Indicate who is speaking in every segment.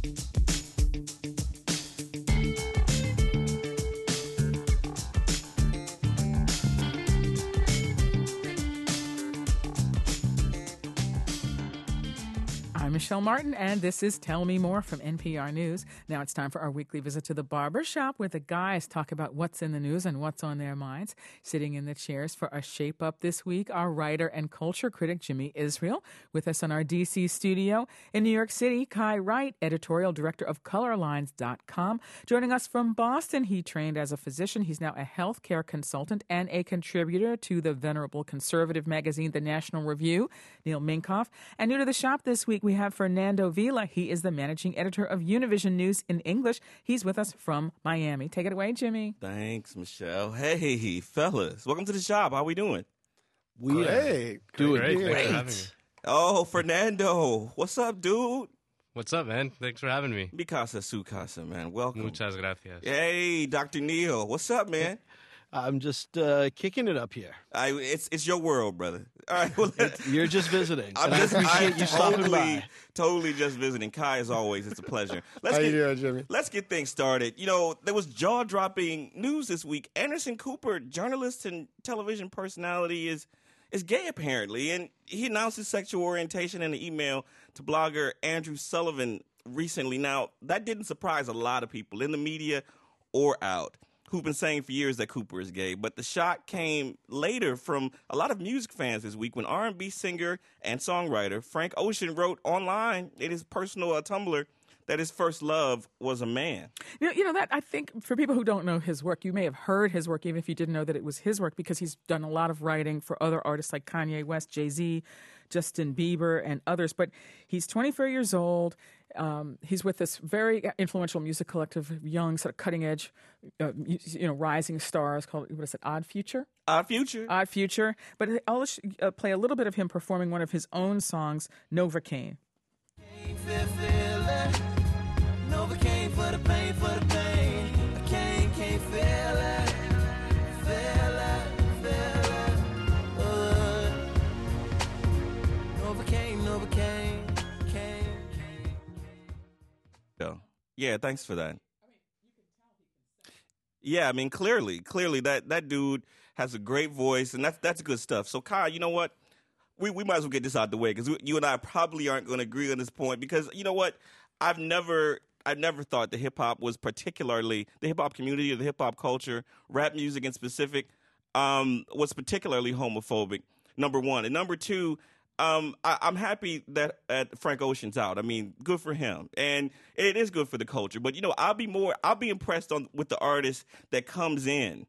Speaker 1: I'm Michelle Martin, and this is Tell Me More from NPR News. Now it's time for our weekly visit to the barber shop where the guys talk about what's in the news and what's on their minds. Sitting in the chairs for a Shape Up this week, our writer and culture critic, Jimmy Israel. With us in our D.C. studio. In New York City, Kai Wright, editorial director of Colorlines.com. Joining us from Boston, he trained as a physician. He's now a healthcare consultant and a contributor to the venerable conservative magazine, The National Review. Neil Minkoff. And new to the shop this week, we have Fernando Vila. He is the managing editor of Univision News in English. He's with us from Miami. Take it away, Jimmy.
Speaker 2: Thanks, Michelle. Hey, fellas. Welcome to the shop. How we doing?
Speaker 3: We
Speaker 4: Great.
Speaker 3: doing
Speaker 4: Great.
Speaker 3: great.
Speaker 4: Thanks for having me.
Speaker 2: Oh, Fernando. What's up, dude?
Speaker 4: What's up, man? Thanks for having me.
Speaker 2: Mi casa, su casa, man. Welcome.
Speaker 4: Muchas gracias.
Speaker 2: Hey, Dr. Neil. What's up, man?
Speaker 3: I'm just kicking it up here.
Speaker 2: It's your world, brother. All right. Well,
Speaker 3: You're just visiting.
Speaker 2: I'm
Speaker 3: And I appreciate you stopping by.
Speaker 2: totally just visiting. Kai, as always, it's a pleasure.
Speaker 5: How you doing, Jimmy?
Speaker 2: Let's get things started. You know, there was jaw-dropping news this week. Anderson Cooper, journalist and television personality, is gay, apparently. And he announced his sexual orientation in an email to blogger Andrew Sullivan recently. Now, that didn't surprise a lot of people in the media or out, who've been saying for years that Cooper is gay. But the shock came later from a lot of music fans this week when R&B singer and songwriter Frank Ocean wrote online in his personal Tumblr that his first love was a man.
Speaker 1: You know that I think for people who don't know his work, you may have heard his work even if you didn't know that it was his work because he's done a lot of writing for other artists like Kanye West, Jay-Z, Justin Bieber, and others. But he's 24 years old. He's with this very influential music collective of young, sort of cutting-edge, rising stars called, what is it, Odd Future?
Speaker 2: Odd Future.
Speaker 1: Odd Future. But I'll play a little bit of him performing one of his own songs, Novocaine.
Speaker 6: Novocaine for the pain, for the pain. I can't feel it, feel it. Novocaine, cane.
Speaker 2: Yeah, thanks for that. Yeah, I mean, clearly that dude has a great voice, and that's good stuff. So, Kai, you know what? We might as well get this out the way because you and I probably aren't going to agree on this point because you know what? I've never thought the hip hop was particularly the hip hop community or the hip hop culture, rap music in specific, was particularly homophobic. Number one, and number two, I'm happy that Frank Ocean's out. I mean, good for him, and it is good for the culture. But you know, I'll be impressed with the artist that comes in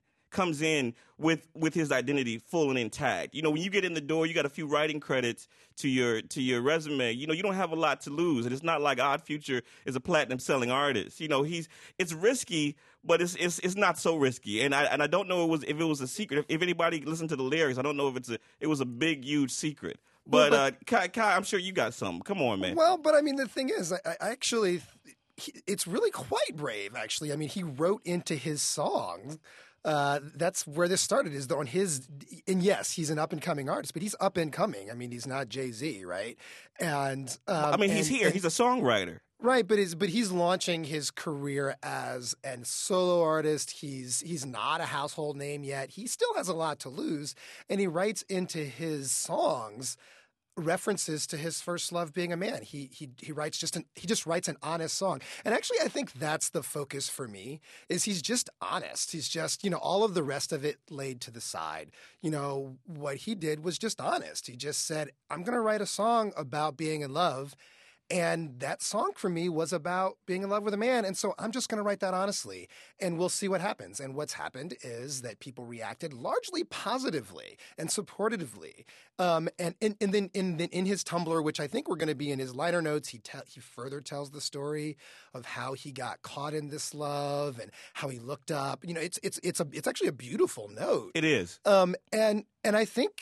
Speaker 2: with his identity full and intact. You know, when you get in the door, you got a few writing credits to your resume. You know, you don't have a lot to lose, and it's not like Odd Future is a platinum selling artist. You know, it's risky, but it's not so risky. And I don't know if it was a secret. If anybody listened to the lyrics, I don't know if it was a big huge secret. But Kai, I'm sure you got something. Come on, man.
Speaker 5: Well, but I mean, the thing is, I actually, it's really quite brave, actually. I mean, he wrote into his songs. That's where this started, is on his, and yes, he's an up-and-coming artist, but he's up-and-coming. I mean, he's not Jay-Z, right? And
Speaker 2: I mean, he's a songwriter.
Speaker 5: Right, but he's launching his career as a solo artist. He's not a household name yet. He still has a lot to lose, and he writes into his songs references to his first love being a man. He just writes an honest song. And actually, I think that's the focus for me, is he's just honest. He's just, all of the rest of it laid to the side. What he did was just honest. He just said, I'm going to write a song about being in love. And that song for me was about being in love with a man. And so I'm just going to write that honestly, and we'll see what happens. And what's happened is that people reacted largely positively and supportively. And then in his Tumblr, which I think we're going to be in his liner notes, he further tells the story of how he got caught in this love and how he looked up. It's actually a beautiful note.
Speaker 2: It is.
Speaker 5: And I think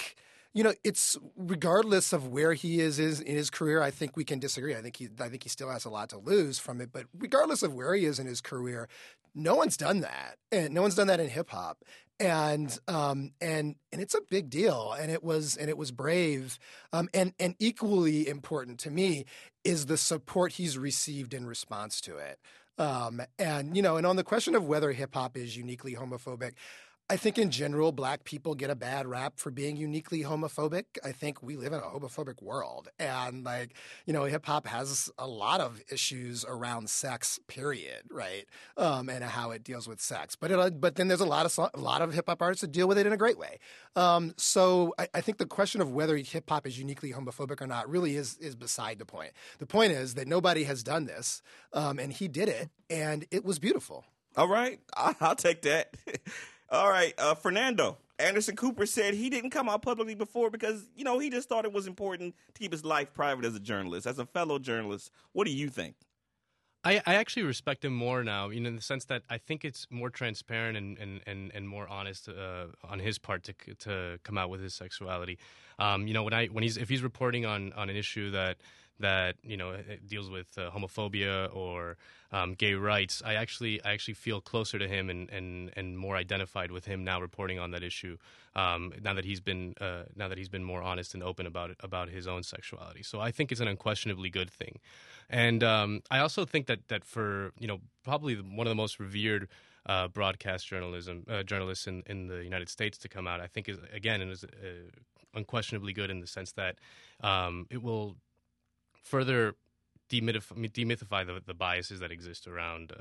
Speaker 5: it's regardless of where he is in his career. I think we can disagree. I think he still has a lot to lose from it. But regardless of where he is in his career, no one's done that, and no one's done that in hip hop. And it's a big deal, and it was brave. And equally important to me is the support he's received in response to it. And on the question of whether hip hop is uniquely homophobic, I think in general, black people get a bad rap for being uniquely homophobic. I think we live in a homophobic world. And hip hop has a lot of issues around sex, period, right? And how it deals with sex. But then there's a lot of hip hop artists that deal with it in a great way. So I think the question of whether hip hop is uniquely homophobic or not really is beside the point. The point is that nobody has done this, and he did it, and it was beautiful.
Speaker 2: All right. I'll take that. All right, Fernando. Anderson Cooper said he didn't come out publicly before because, he just thought it was important to keep his life private as a journalist. As a fellow journalist, what do you think?
Speaker 4: I actually respect him more now, in the sense that I think it's more transparent and more honest on his part to come out with his sexuality. If he's reporting on an issue that it deals with homophobia or gay rights, I actually feel closer to him and more identified with him now reporting on that issue. Now that he's been more honest and open about his own sexuality, so I think it's an unquestionably good thing. And I also think that for probably one of the most revered broadcast journalists in the United States to come out, I think is unquestionably good in the sense that it will further demythify the biases that exist around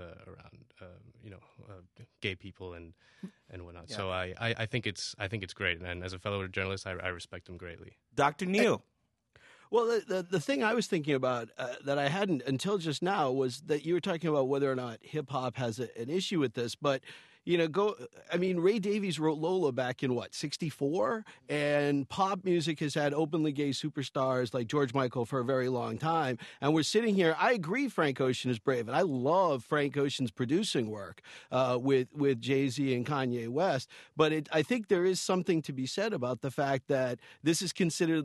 Speaker 4: gay people and whatnot. Yeah. So I think it's great, and as a fellow journalist, I respect him greatly.
Speaker 2: Dr. Neal.
Speaker 3: Well, the thing I was thinking about that I hadn't until just now was that you were talking about whether or not hip hop has an issue with this, but. Ray Davies wrote Lola back in, 64? And pop music has had openly gay superstars like George Michael for a very long time. And we're sitting here. I agree Frank Ocean is brave, and I love Frank Ocean's producing work with Jay-Z and Kanye West. But I think there is something to be said about the fact that this is considered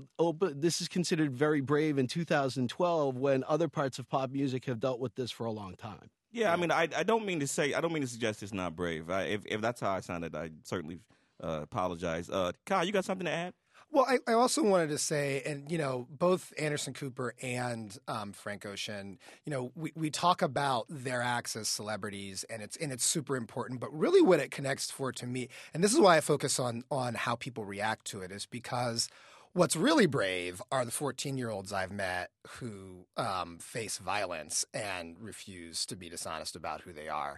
Speaker 3: very brave in 2012 when other parts of pop music have dealt with this for a long time.
Speaker 2: Yeah, I mean, I don't mean to suggest it's not brave. If that's how I sounded, I certainly apologize. Kyle, you got something to add?
Speaker 5: Well, I also wanted to say, and both Anderson Cooper and Frank Ocean, we talk about their acts as celebrities, and it's super important. But really, what it connects for to me, and this is why I focus on how people react to it, is because what's really brave are the 14-year-olds I've met who face violence and refuse to be dishonest about who they are.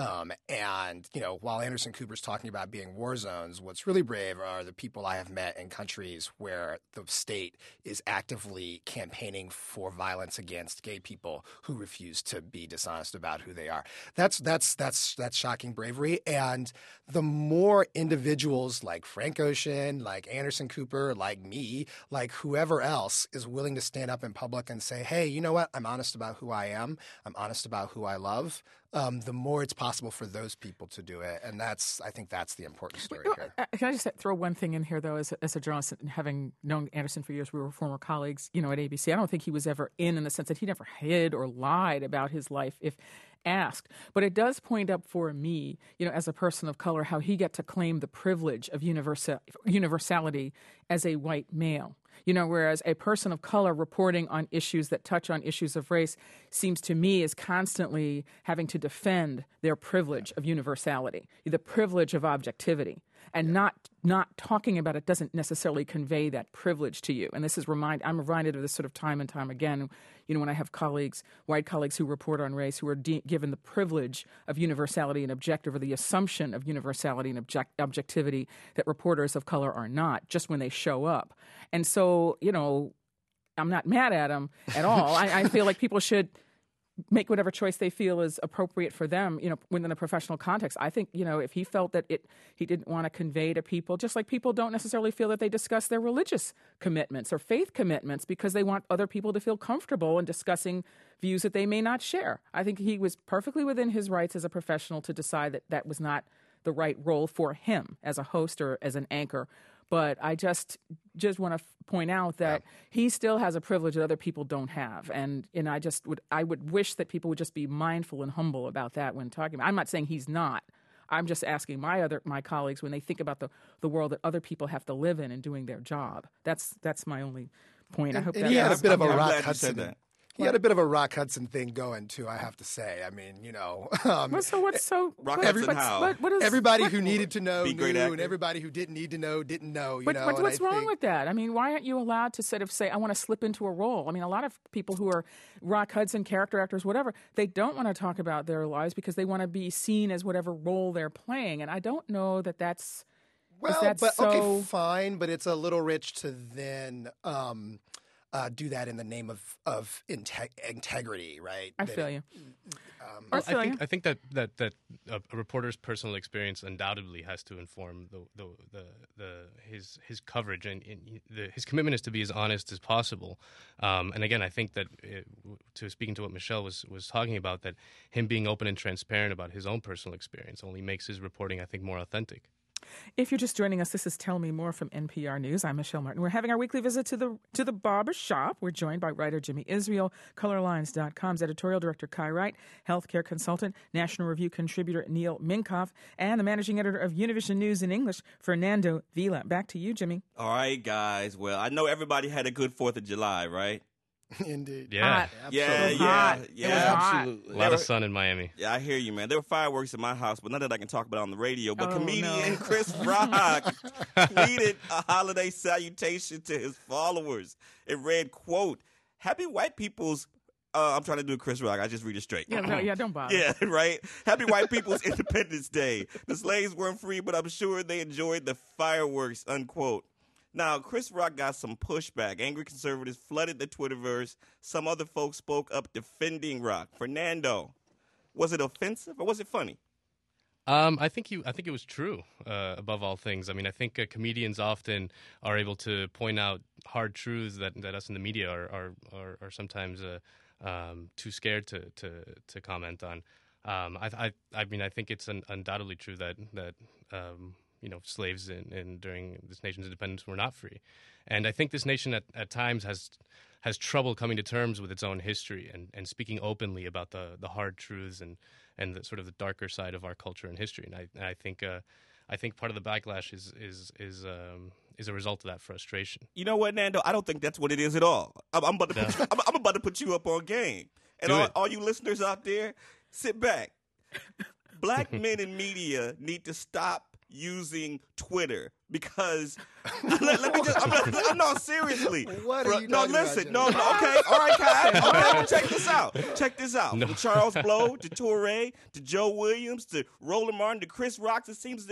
Speaker 5: And while Anderson Cooper's talking about being war zones, what's really brave are the people I have met in countries where the state is actively campaigning for violence against gay people who refuse to be dishonest about who they are. That's shocking bravery. And the more individuals like Frank Ocean, like Anderson Cooper, like me, like whoever else is willing to stand up in public and say, hey, you know what? I'm honest about who I am. I'm honest about who I love. The more it's possible for those people to do it. And I think that's the important story here.
Speaker 1: Can I just throw one thing in here, though, as a journalist, and having known Anderson for years, we were former colleagues, at ABC. I don't think he was ever in the sense that he never hid or lied about his life if asked. But it does point up for me, as a person of color, how he got to claim the privilege of universality as a white male. Whereas a person of color reporting on issues that touch on issues of race seems to me is constantly having to defend their privilege of universality, the privilege of objectivity. And not talking about it doesn't necessarily convey that privilege to you. And this is I'm reminded of this sort of time and time again, when I have white colleagues who report on race who are given the privilege of universality and objective, or the assumption of universality and objectivity that reporters of color are not, just when they show up. And so, I'm not mad at them at all. I feel like people should make whatever choice they feel is appropriate for them, within a professional context. I think, if he felt that he didn't want to convey to people, just like people don't necessarily feel that they discuss their religious commitments or faith commitments because they want other people to feel comfortable in discussing views that they may not share. I think he was perfectly within his rights as a professional to decide that that was not the right role for him as a host or as an anchor. But I just want to point out that he still has a privilege that other people don't have, and I would wish that people would just be mindful and humble about that when talking about. I'm not saying he's not. I'm just asking my colleagues when they think about the world that other people have to live in and doing their job. That's my only point. I hope
Speaker 5: and
Speaker 1: that
Speaker 5: he had a bit of a
Speaker 2: I'm
Speaker 5: Rock
Speaker 2: glad you
Speaker 5: Hudson.
Speaker 2: said that.
Speaker 5: He had a bit of a Rock Hudson thing going too, I have to say. I mean,
Speaker 1: what's so
Speaker 2: Rock Hudson how?
Speaker 1: what is,
Speaker 5: everybody
Speaker 1: what-
Speaker 5: who needed to know
Speaker 2: Be a
Speaker 5: knew,
Speaker 2: great
Speaker 5: and
Speaker 2: actor.
Speaker 5: everybody who didn't need to know didn't know.
Speaker 1: But
Speaker 5: and
Speaker 1: what's
Speaker 5: I
Speaker 1: wrong
Speaker 5: think-
Speaker 1: with that? I mean, why aren't you allowed to sort of say, I want to slip into a role? I mean, a lot of people who are Rock Hudson character actors, whatever, they don't want to talk about their lives because they want to be seen as whatever role they're playing. And I don't know that that's...
Speaker 5: Well,
Speaker 1: that
Speaker 5: but
Speaker 1: so-
Speaker 5: okay, fine, but it's a little rich to then do that in the name of integrity, right?
Speaker 1: I
Speaker 5: That
Speaker 1: feel
Speaker 5: it-
Speaker 1: you.
Speaker 4: Well,
Speaker 1: feel you.
Speaker 4: I think that a reporter's personal experience undoubtedly has to inform his coverage, and his commitment is to be as honest as possible. And again, I think that speaking to what Michelle was talking about, that him being open and transparent about his own personal experience only makes his reporting, I think, more authentic.
Speaker 1: If you're just joining us, this is Tell Me More from NPR News. I'm Michelle Martin. We're having our weekly visit to the barber shop. We're joined by writer Jimmy Israel, ColorLines.com's editorial director Kai Wright, healthcare consultant, National Review contributor Neil Minkoff, and the managing editor of Univision News in English, Fernando Vila. Back to you, Jimmy.
Speaker 2: All right, guys. Well, I know everybody had a good 4th of July, right?
Speaker 5: Indeed.
Speaker 4: Yeah,
Speaker 2: Yeah,
Speaker 1: It was hot.
Speaker 2: yeah.
Speaker 1: It was hot.
Speaker 3: Absolutely.
Speaker 4: a lot of sun in Miami.
Speaker 2: Yeah, I hear you, man. There were fireworks in my house, but none that I can talk about on the radio. But
Speaker 1: Oh,
Speaker 2: comedian
Speaker 1: no.
Speaker 2: Chris Rock tweeted a holiday salutation to his followers. It read, quote, "Happy White People's..." I'm trying to do Chris Rock. I just read it straight.
Speaker 1: Yeah, don't bother.
Speaker 2: Yeah, right? Happy White People's Independence Day. The slaves weren't free, but I'm sure they enjoyed the fireworks, unquote. Now, Chris Rock got some pushback. Angry conservatives flooded the Twitterverse. Some other folks spoke up defending Rock. Fernando, was it offensive or was it funny?
Speaker 4: I think it was true. Above all things, I mean, I think comedians often are able to point out hard truths that us in the media are sometimes too scared to comment on. I mean, I think it's undoubtedly true that slaves during this nation's independence were not free, and I think this nation at times has trouble coming to terms with its own history and speaking openly about the hard truths and the sort of the darker side of our culture and history. And I think part of the backlash is a result of that frustration.
Speaker 2: You know what, Nando? I don't think that's what it is at all. I'm about to put you up on game. And
Speaker 4: Do it.
Speaker 2: all you listeners out there, sit back. Black men in media need to stop using Twitter because let me just no, seriously.
Speaker 5: What are you
Speaker 2: No,
Speaker 5: talking about,
Speaker 2: listen.
Speaker 5: Jimmy?
Speaker 2: No, okay. All right, Kai. Okay, well, check this out.
Speaker 4: No.
Speaker 2: From Charles Blow to Touré to Joe Williams to Roland Martin to Chris Rock, it seems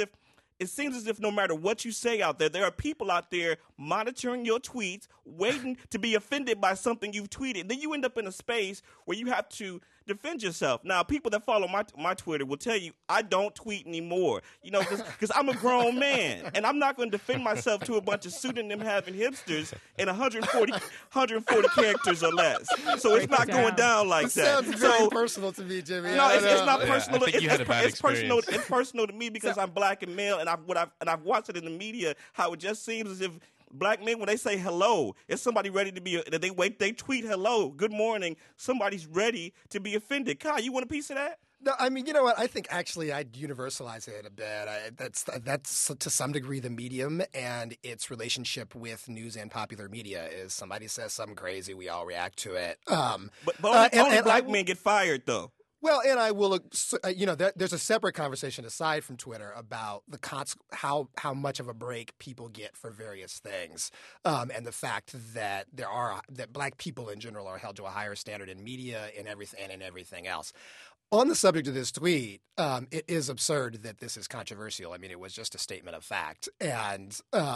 Speaker 2: as if no matter what you say out there are people out there monitoring your tweets, waiting to be offended by something you've tweeted. Then you end up in a space where you have to defend yourself. Now, people that follow my Twitter will tell you I don't tweet anymore, because I'm a grown man, and I'm not going to defend myself to a bunch of pseudonym-having hipsters in 140 characters or less. So it's not going down like
Speaker 5: This
Speaker 2: that.
Speaker 5: sounds very
Speaker 2: So,
Speaker 5: personal to me, Jimmy.
Speaker 2: no,
Speaker 5: I
Speaker 2: it's
Speaker 5: don't
Speaker 2: not
Speaker 5: know.
Speaker 2: personal.
Speaker 4: I think you had a bad
Speaker 2: It's personal.
Speaker 4: experience.
Speaker 2: It's personal to me because I'm black and male, and I've watched it in the media how it just seems as if black men, when they say hello, it's somebody ready to be. They tweet hello, good morning. Somebody's ready to be offended. Kai, you want a piece of that?
Speaker 5: No, I mean, you know what? I think actually I'd universalize it a bit. That's to some degree the medium and its relationship with news and popular media is somebody says something crazy, we all react to it.
Speaker 2: But only black men get fired, though.
Speaker 5: Well, and I will, there's a separate conversation aside from Twitter about how much of a break people get for various things, and the fact that that black people in general are held to a higher standard in media and everything else. On the subject of this tweet, it is absurd that this is controversial. I mean, it was just a statement of fact, and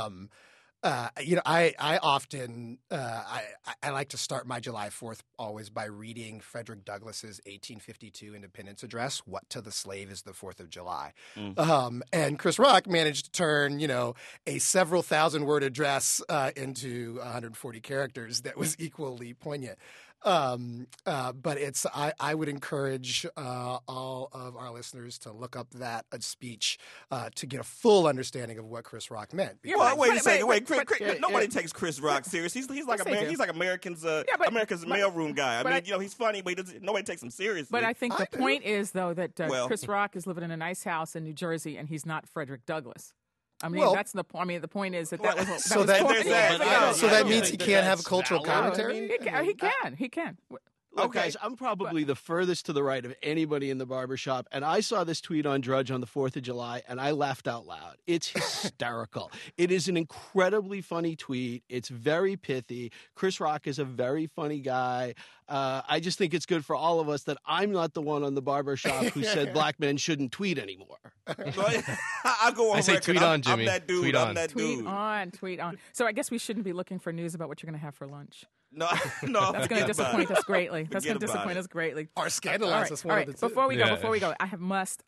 Speaker 5: I often I like to start my July 4th always by reading Frederick Douglass's 1852 Independence Address, "What to the Slave is the 4th of July." And Chris Rock managed to turn, a several thousand-word address into 140 characters that was equally poignant. But I would encourage all of our listeners to look up that speech to get a full understanding of what Chris Rock meant.
Speaker 2: Well, wait a second. Nobody takes Chris Rock serious. He's like
Speaker 1: Yes,
Speaker 2: American's
Speaker 1: but-
Speaker 2: America's mailroom guy.
Speaker 1: but
Speaker 2: He's funny, but nobody takes him seriously.
Speaker 1: But I think the point is, though, that
Speaker 2: Well-
Speaker 1: Chris Rock is living in a nice house in New Jersey, and he's not Frederick Douglass. I mean,
Speaker 5: Well-
Speaker 1: that's the point. I mean, the point is that was
Speaker 5: So
Speaker 1: was
Speaker 5: that-
Speaker 1: 20
Speaker 2: there's
Speaker 1: years
Speaker 2: that.
Speaker 1: ago.
Speaker 2: Yeah,
Speaker 5: So that
Speaker 2: yeah.
Speaker 5: means he can't have cultural
Speaker 3: valid.
Speaker 5: commentary?
Speaker 3: I mean,
Speaker 1: He can.
Speaker 3: Look,
Speaker 2: Okay.
Speaker 3: guys, I'm probably the furthest to the right of anybody in the barbershop, and I saw this tweet on Drudge on the 4th of July, and I laughed out loud. It's hysterical. It is an incredibly funny tweet. It's very pithy. Chris Rock is a very funny guy. I just think it's good for all of us that I'm not the one on the barbershop who said black men shouldn't tweet anymore.
Speaker 2: I'll go on
Speaker 4: I say
Speaker 2: record.
Speaker 4: tweet on, Jimmy.
Speaker 2: I'm that dude.
Speaker 4: Tweet
Speaker 2: I'm
Speaker 4: on.
Speaker 2: that dude.
Speaker 1: Tweet on. So I guess we shouldn't be looking for news about what you're going to have for lunch.
Speaker 2: No.
Speaker 1: That's going to disappoint us greatly. That's going
Speaker 2: Forget
Speaker 1: to
Speaker 2: about
Speaker 1: disappoint
Speaker 2: it.
Speaker 1: us greatly.
Speaker 5: Or scandalize us.
Speaker 1: All
Speaker 5: One
Speaker 1: right.
Speaker 5: of the two.
Speaker 1: Before we go,
Speaker 4: Yeah.
Speaker 1: I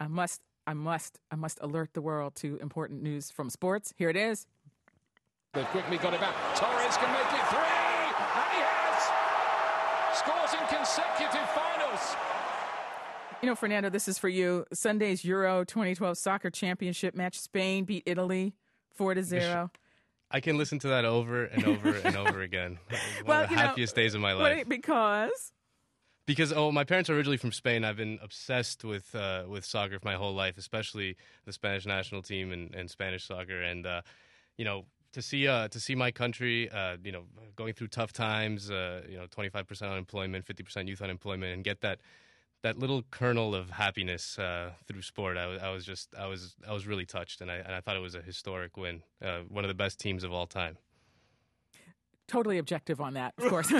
Speaker 1: must alert the world to important news from sports. Here it is.
Speaker 7: They've quickly got it back. Torres can make it 3, and he has! Scores in consecutive finals.
Speaker 1: You know, Fernando, this is for you. Sunday's Euro 2012 soccer championship match. Spain beat Italy 4-0.
Speaker 4: I can listen to that over and over and over again. One
Speaker 1: Well,
Speaker 4: of the
Speaker 1: you know,
Speaker 4: happiest days of my life.
Speaker 1: Because
Speaker 4: Because my parents are originally from Spain. I've been obsessed with soccer for my whole life, especially the Spanish national team and Spanish soccer. And to see my country, going through tough times, 25% unemployment, 50% youth unemployment, and get that little kernel of happiness through sport. I was really touched, and I thought it was a historic win. One of the best teams of all time.
Speaker 1: totally objective on that, of course.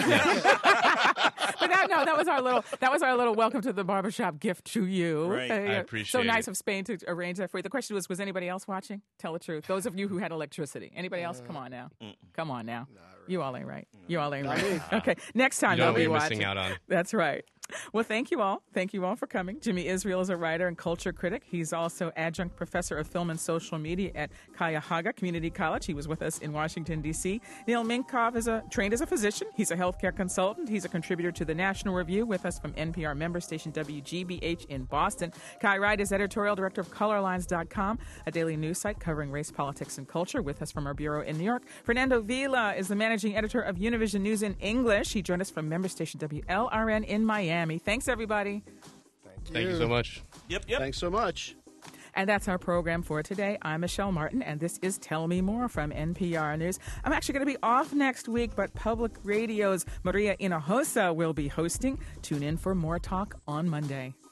Speaker 1: But that was our little welcome to the barbershop gift to you.
Speaker 2: Right.
Speaker 4: I appreciate
Speaker 1: So nice
Speaker 4: it.
Speaker 1: of Spain to arrange that for you. The question was anybody else watching? Tell the truth. Those of you who had electricity. Anybody else? Come on now. Come on now. You all ain't right. You all ain't right. Okay. Next time
Speaker 4: You know
Speaker 1: they'll
Speaker 4: what
Speaker 1: be
Speaker 4: you're
Speaker 1: watching.
Speaker 4: missing out on.
Speaker 1: That's right. Well, thank you all. Thank you all for coming. Jimmy Israel is a writer and culture critic. He's also adjunct professor of film and social media at Cuyahoga Community College. He was with us in Washington, D.C. Neil Minkoff is trained as a physician. He's a healthcare consultant. He's a contributor to the National Review with us from NPR member station WGBH in Boston. Kai Wright is editorial director of ColorLines.com, a daily news site covering race, politics, and culture, with us from our bureau in New York. Fernando Vila is the managing editor of Univision News in English. He joined us from member station WLRN in Miami. Thanks, everybody.
Speaker 4: Thank you so much.
Speaker 2: Yep.
Speaker 3: Thanks so much.
Speaker 1: And that's our program for today. I'm Michelle Martin, and this is Tell Me More from NPR News. I'm actually going to be off next week, but Public Radio's Maria Hinojosa will be hosting. Tune in for more talk on Monday.